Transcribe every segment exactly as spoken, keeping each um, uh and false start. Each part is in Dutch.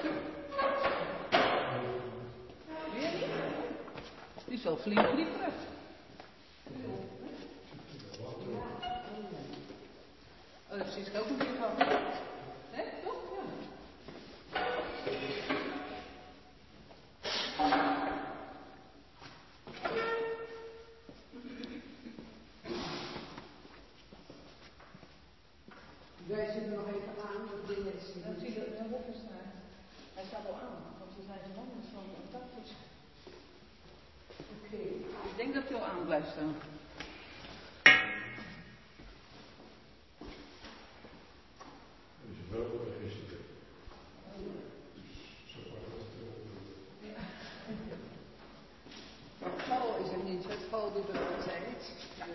Weer niet? Die is wel flink glieperig. Oh, dat is ook een keer gehad. Hè, toch? Ja. Wij zitten nog even aan, dat ding is... Dat zie je, de hof is daar. Hij staat al aan, want we zijn zo anders van contact. Oké, okay. Ik denk dat hij al aan blijft staan. Paul is er niet, het Paul doet het altijd. Ja.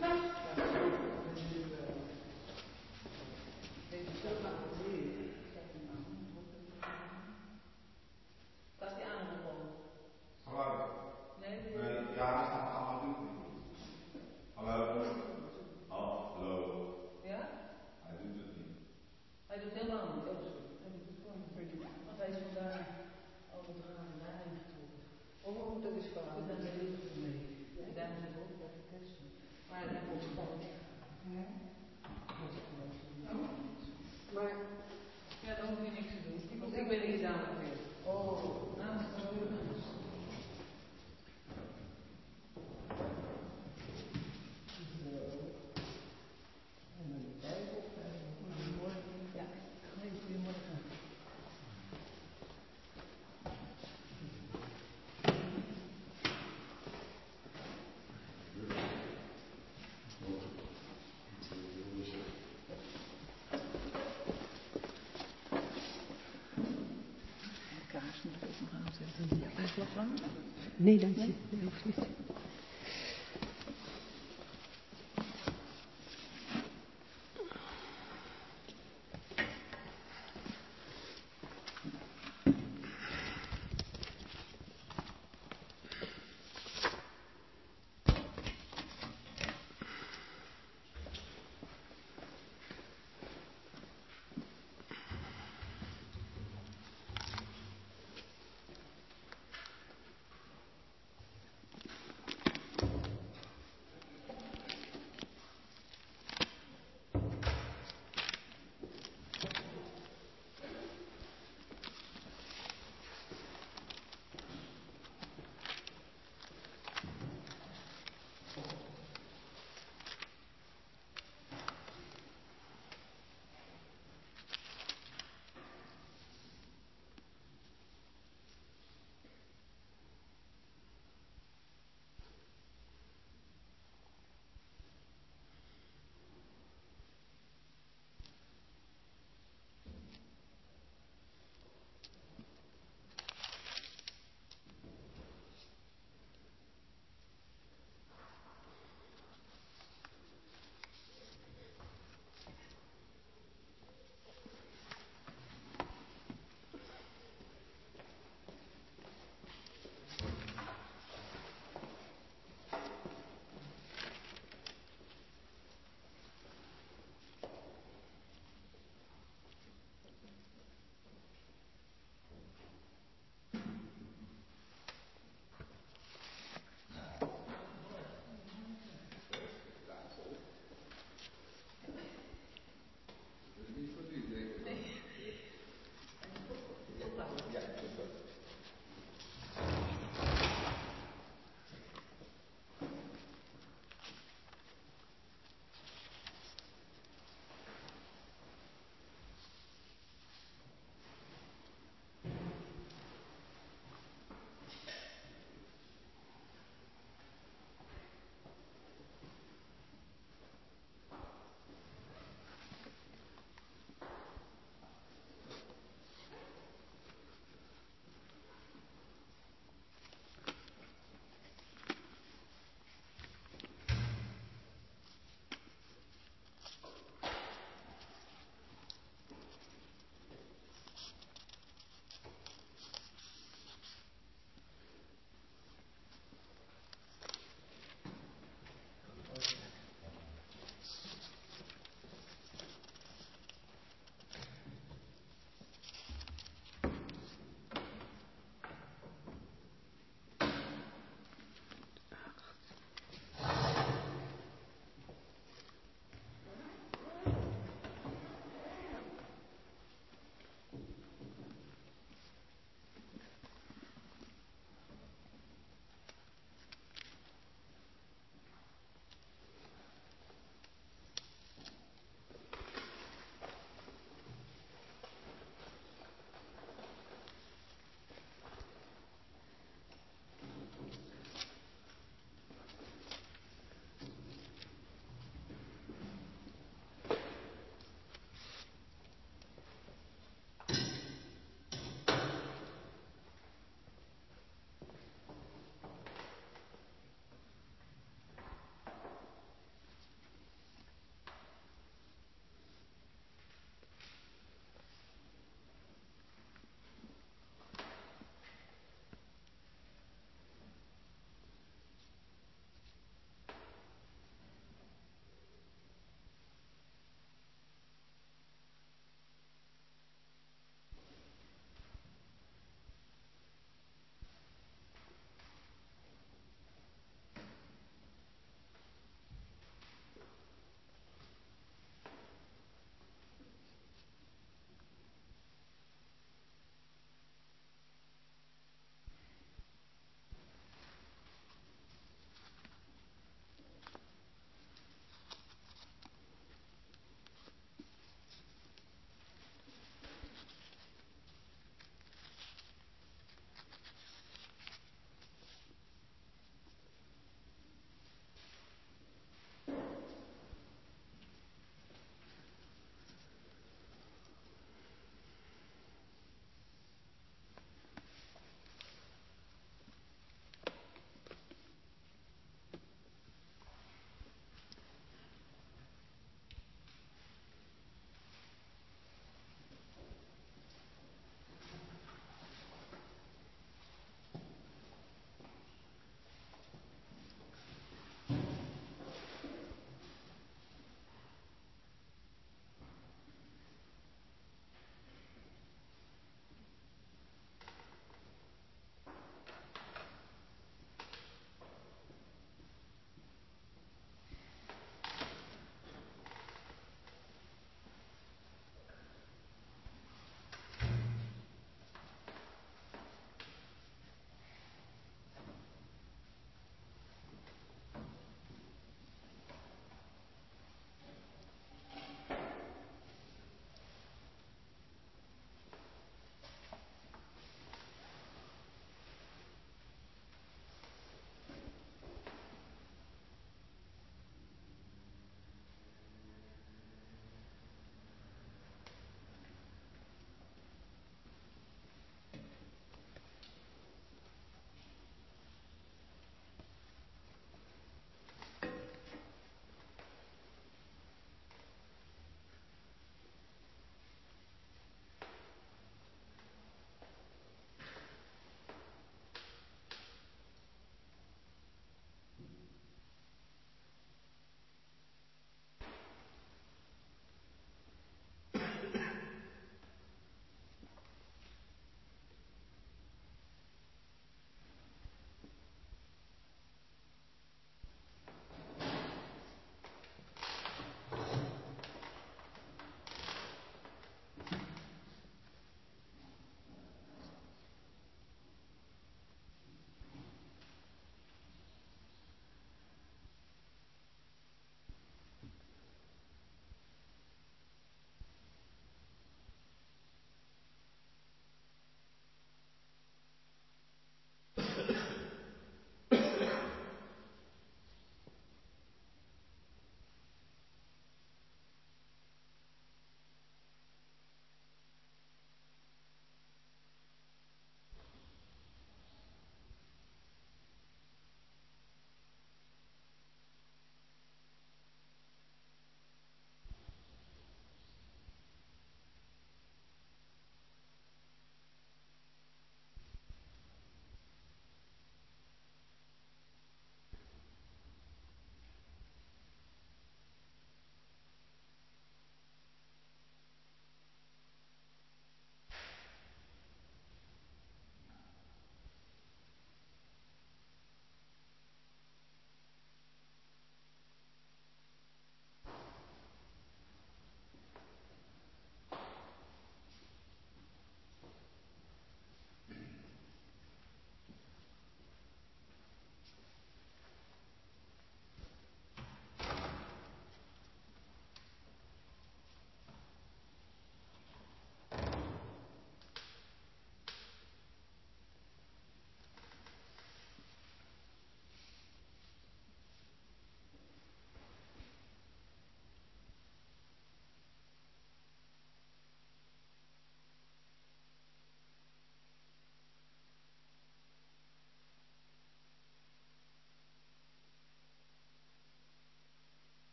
Staat hij aan of al? Hallo. Nee, nee. Nee, ja, hij staat allemaal niet. Hallo. Oh, hallo. Ja? Hij doet het niet. Hij doet helemaal niet. Oh, sorry. Hij doet het gewoon niet. Want hij is vandaag al het raam naar eigen getrokken. Oh, dat is waar. Ik ben daar heel goed mee. En daar moet ik ook bij verkessen. Maar hij komt gewoon weg. Ja. Maar... Ja, dan hoef je niks te doen. Want ik ben hier dadelijk weer. Oh, namens de burgers. en dan de Bijbel. Goedemorgen. Ja, nee, goedemorgen. Kaars moet ik ook nog aanzetten. Ja, dat is wat lang. Nee, dank je. Nee, hoeft niet.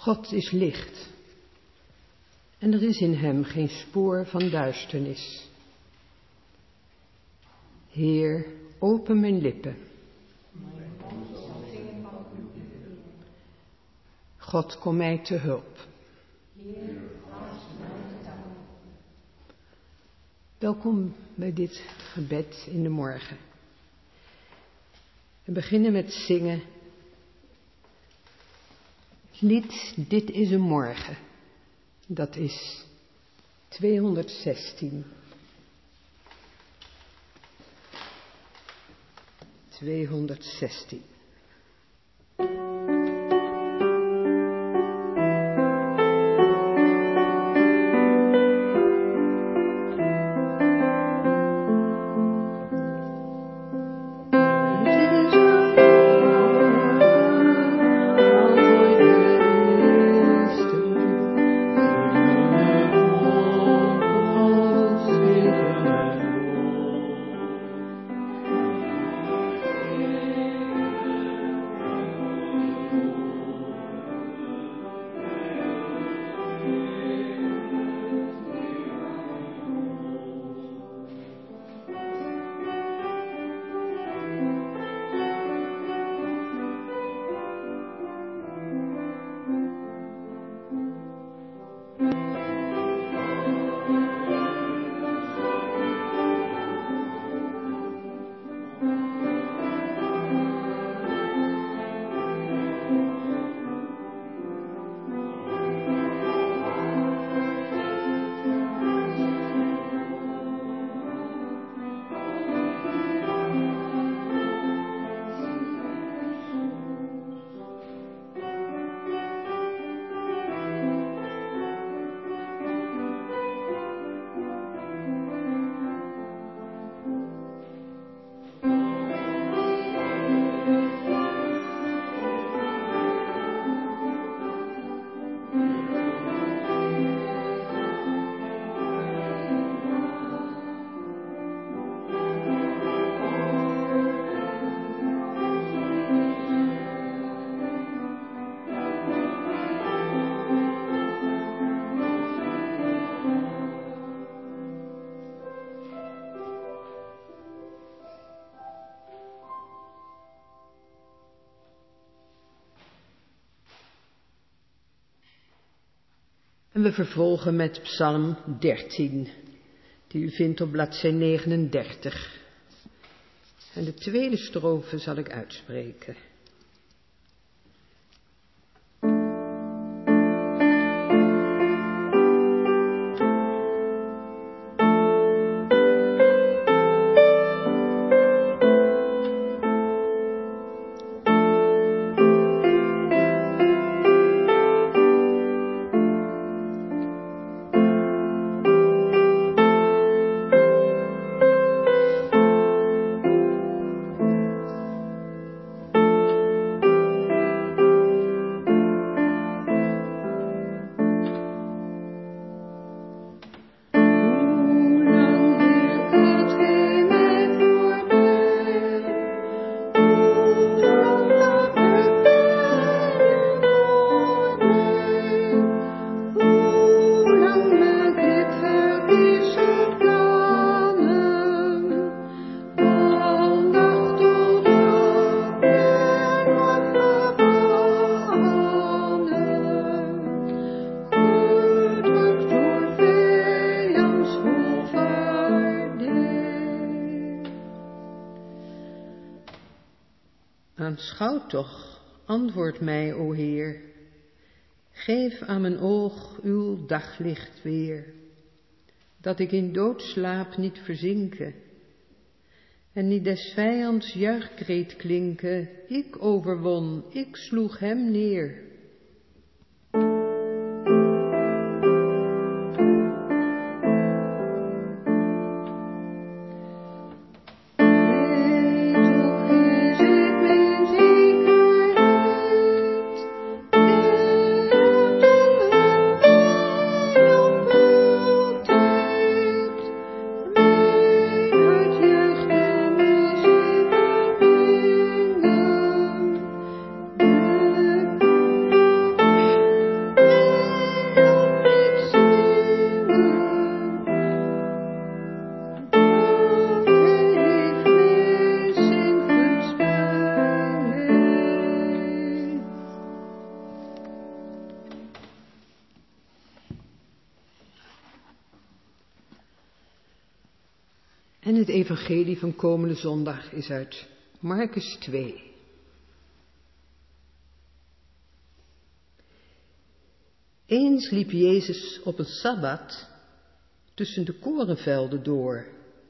God is licht en er is in hem geen spoor van duisternis. Heer, open mijn lippen. God, kom mij te hulp. Welkom bij dit gebed in de morgen. We beginnen met zingen. Het lied Dit is een morgen. Dat is tweehonderdzestien. tweehonderdzestien. En we vervolgen met Psalm dertien, die u vindt op bladzij negenendertig. En de tweede strofe zal ik uitspreken. Aanschouw toch, antwoord mij, o Heer. Geef aan mijn oog uw daglicht weer, dat ik in doodslaap niet verzinke, en niet des vijands juichkreet klinke, ik overwon, ik sloeg hem neer. Thank you. En het evangelie van komende zondag is uit Marcus twee. Eens liep Jezus op een sabbat tussen de korenvelden door.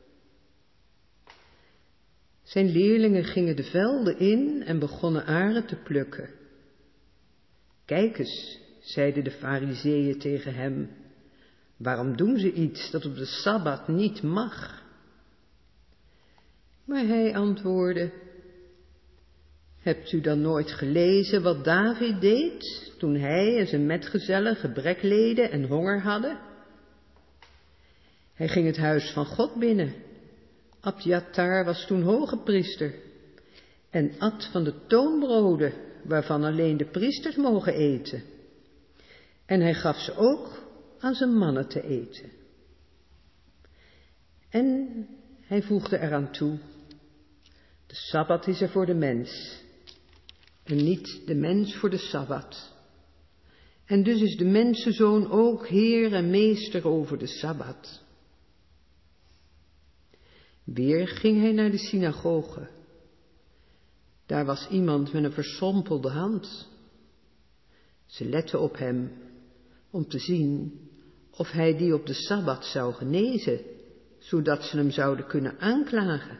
Zijn leerlingen gingen de velden in en begonnen aren te plukken. Kijk eens, zeiden de Farizeeën tegen hem, waarom doen ze iets dat op de sabbat niet mag? Maar hij antwoordde, hebt u dan nooit gelezen wat David deed toen hij en zijn metgezellen gebrek leden en honger hadden? Hij ging het huis van God binnen. Abjatar was toen hoge priester en at van de toonbroden waarvan alleen de priesters mogen eten. En hij gaf ze ook aan zijn mannen te eten. En hij voegde eraan toe, de Sabbat is er voor de mens en niet de mens voor de Sabbat. En dus is de mensenzoon ook heer en meester over de Sabbat. Weer ging hij naar de synagoge. Daar was iemand met een verschrompelde hand. Ze letten op hem om te zien of hij die op de Sabbat zou genezen, zodat ze hem zouden kunnen aanklagen.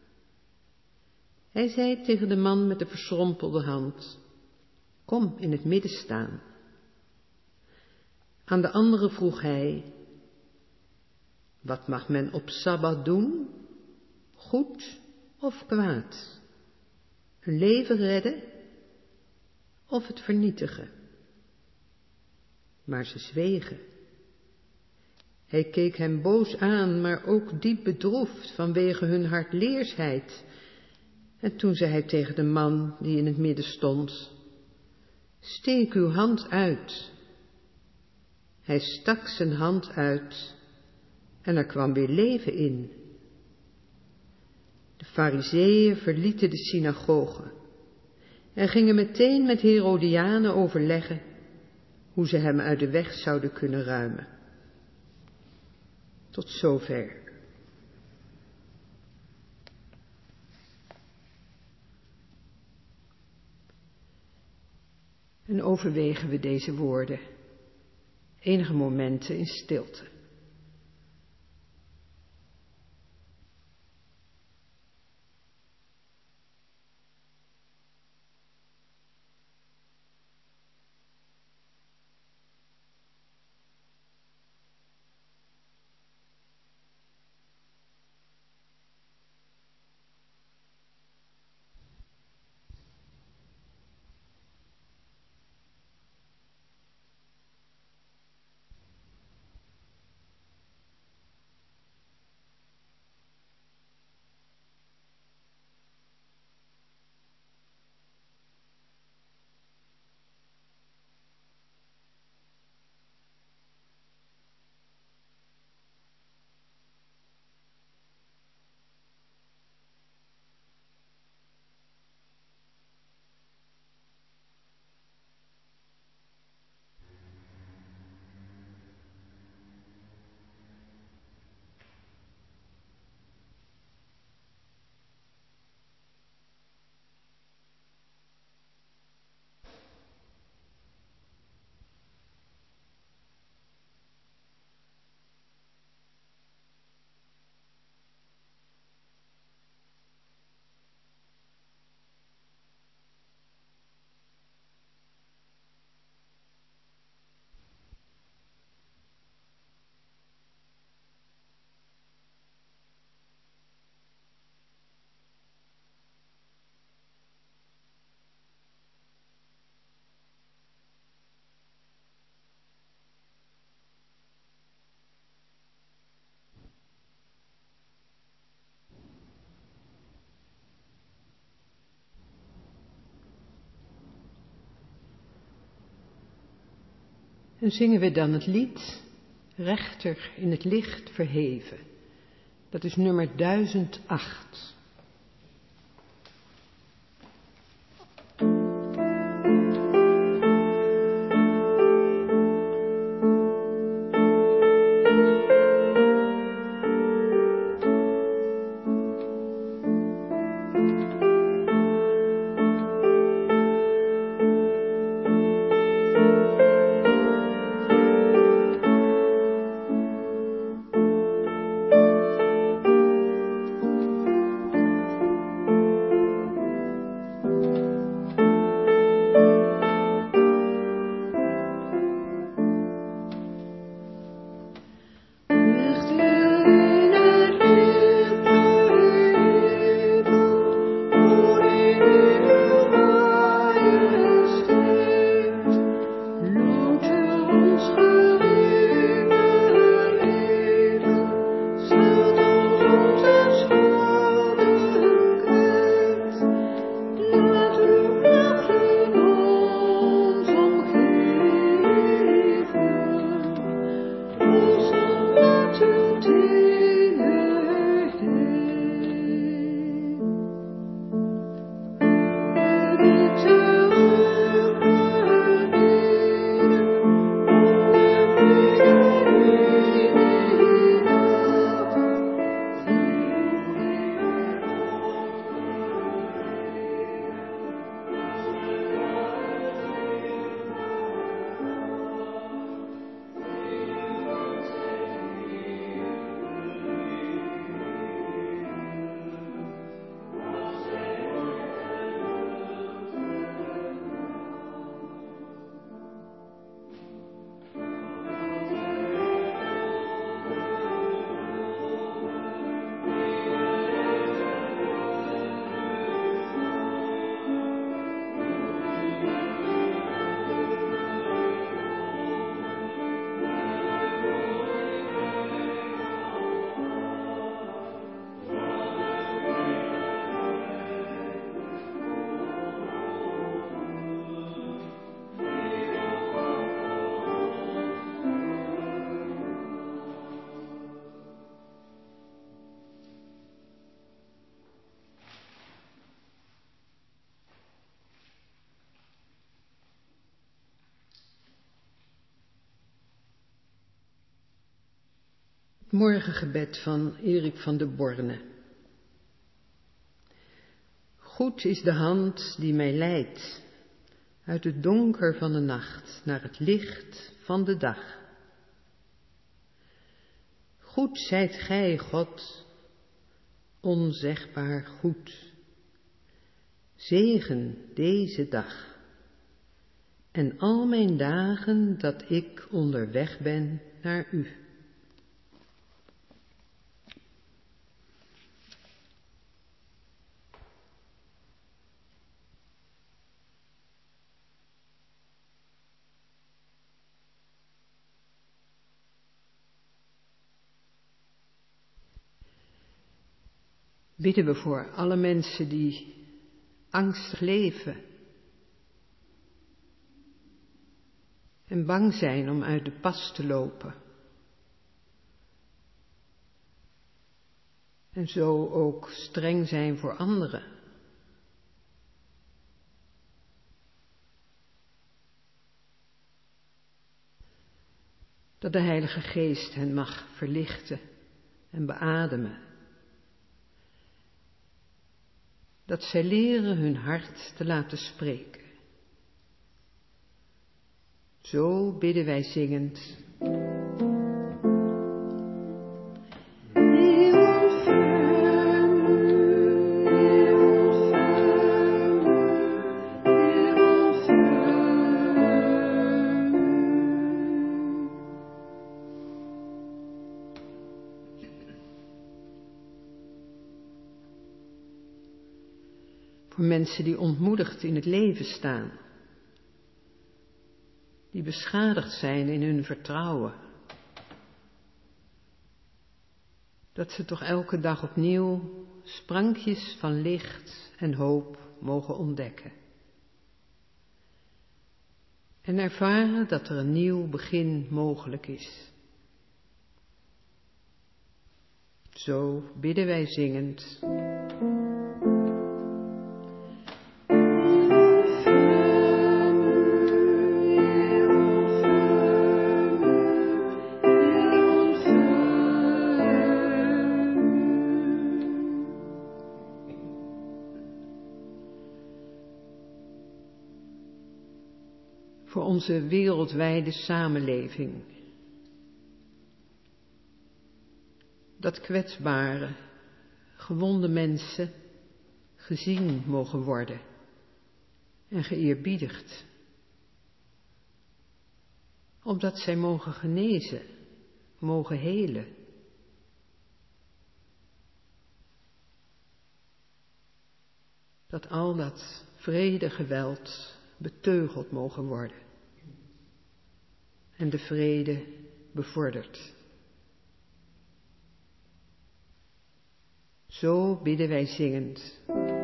Hij zei tegen de man met de verschrompelde hand, kom in het midden staan. Aan de andere vroeg hij, wat mag men op Sabbat doen? Goed of kwaad? Een leven redden of het vernietigen? Maar ze zwegen. Hij keek hem boos aan, maar ook diep bedroefd vanwege hun hardleersheid. En toen zei hij tegen de man die in het midden stond, steek uw hand uit. Hij stak zijn hand uit en er kwam weer leven in. De Farizeeën verlieten de synagoge en gingen meteen met Herodianen overleggen hoe ze hem uit de weg zouden kunnen ruimen. Tot zover. En overwegen we deze woorden enige momenten in stilte. En zingen we dan het lied Rechter in het licht verheven. Dat is nummer duizend acht. Het morgengebed van Erik van der Borne. Goed is de hand die mij leidt uit het donker van de nacht naar het licht van de dag. Goed zijt gij, God, onzegbaar goed. Zegen deze dag en al mijn dagen dat ik onderweg ben naar u. Bidden we voor alle mensen die angstig leven en bang zijn om uit de pas te lopen. En zo ook streng zijn voor anderen. Dat de Heilige Geest hen mag verlichten en beademen. Dat zij leren hun hart te laten spreken. Zo bidden wij zingend. Voor mensen die ontmoedigd in het leven staan. Die beschadigd zijn in hun vertrouwen. Dat ze toch elke dag opnieuw sprankjes van licht en hoop mogen ontdekken. En ervaren dat er een nieuw begin mogelijk is. Zo bidden wij zingend. Voor onze wereldwijde samenleving. Dat kwetsbare, gewonde mensen gezien mogen worden en geëerbiedigd. Opdat zij mogen genezen, mogen helen. Dat al dat vrede geweld beteugeld mogen worden en de vrede bevorderd. Zo bidden wij zingend.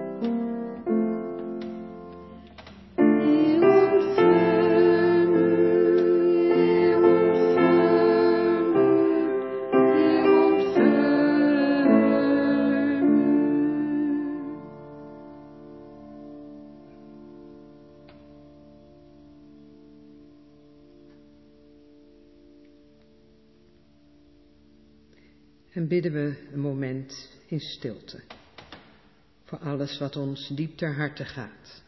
En bidden we een moment in stilte voor alles wat ons diep ter harte gaat.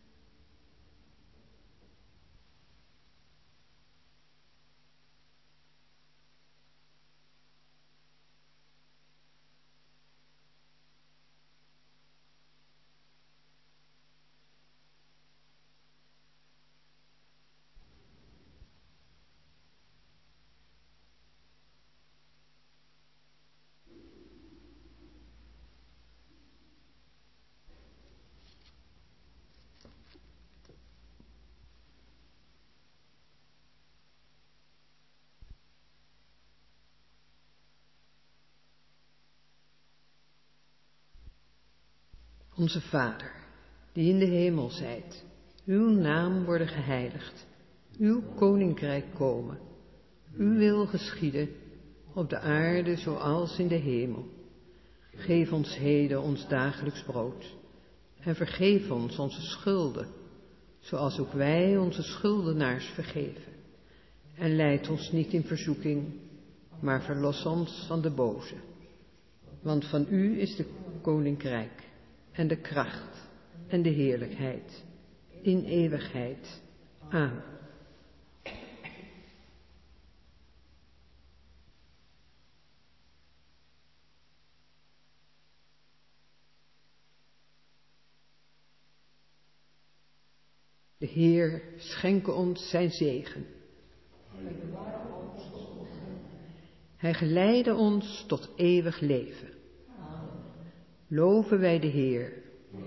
Onze Vader, die in de hemel zijt, uw naam worden geheiligd, uw koninkrijk komen, uw wil geschieden, op de aarde zoals in de hemel. Geef ons heden ons dagelijks brood en vergeef ons onze schulden, zoals ook wij onze schuldenaars vergeven. En leid ons niet in verzoeking, maar verlos ons van de boze. Want van u is de koninkrijk en de kracht en de heerlijkheid in eeuwigheid. Amen. De Heer schenke ons zijn zegen. Hij geleide ons tot eeuwig leven. Loven wij de Heer.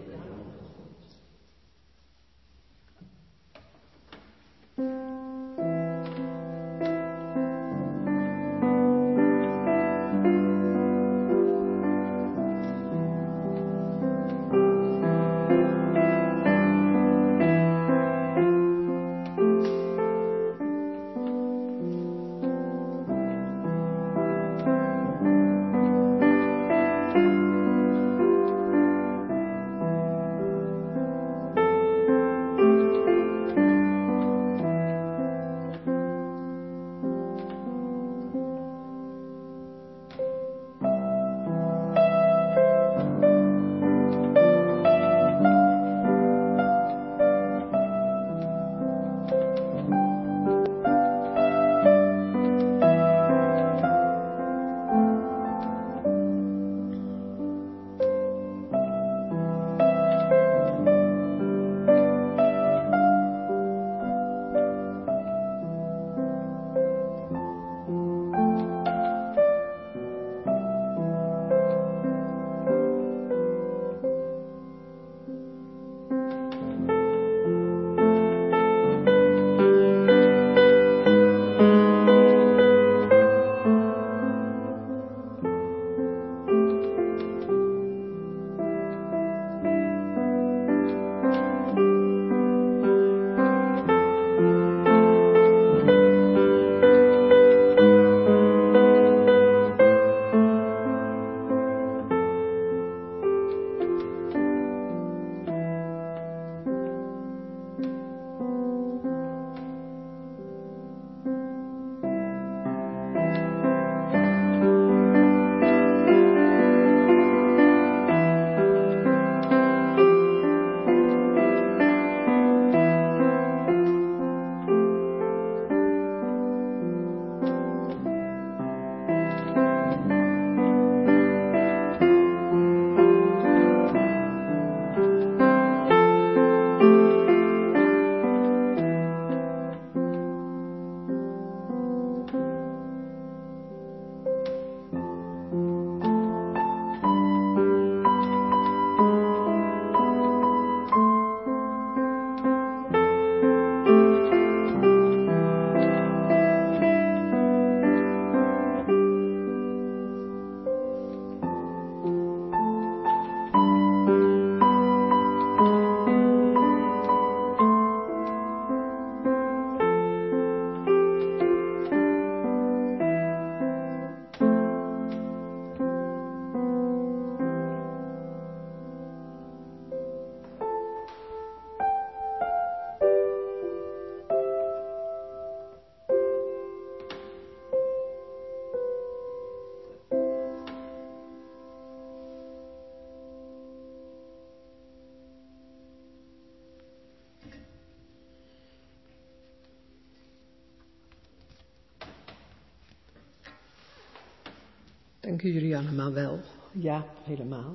Danken jullie allemaal wel. Ja, helemaal.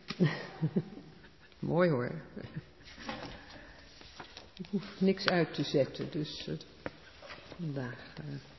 Mooi hoor. Ik hoef niks uit te zetten, dus uh, vandaag... Uh,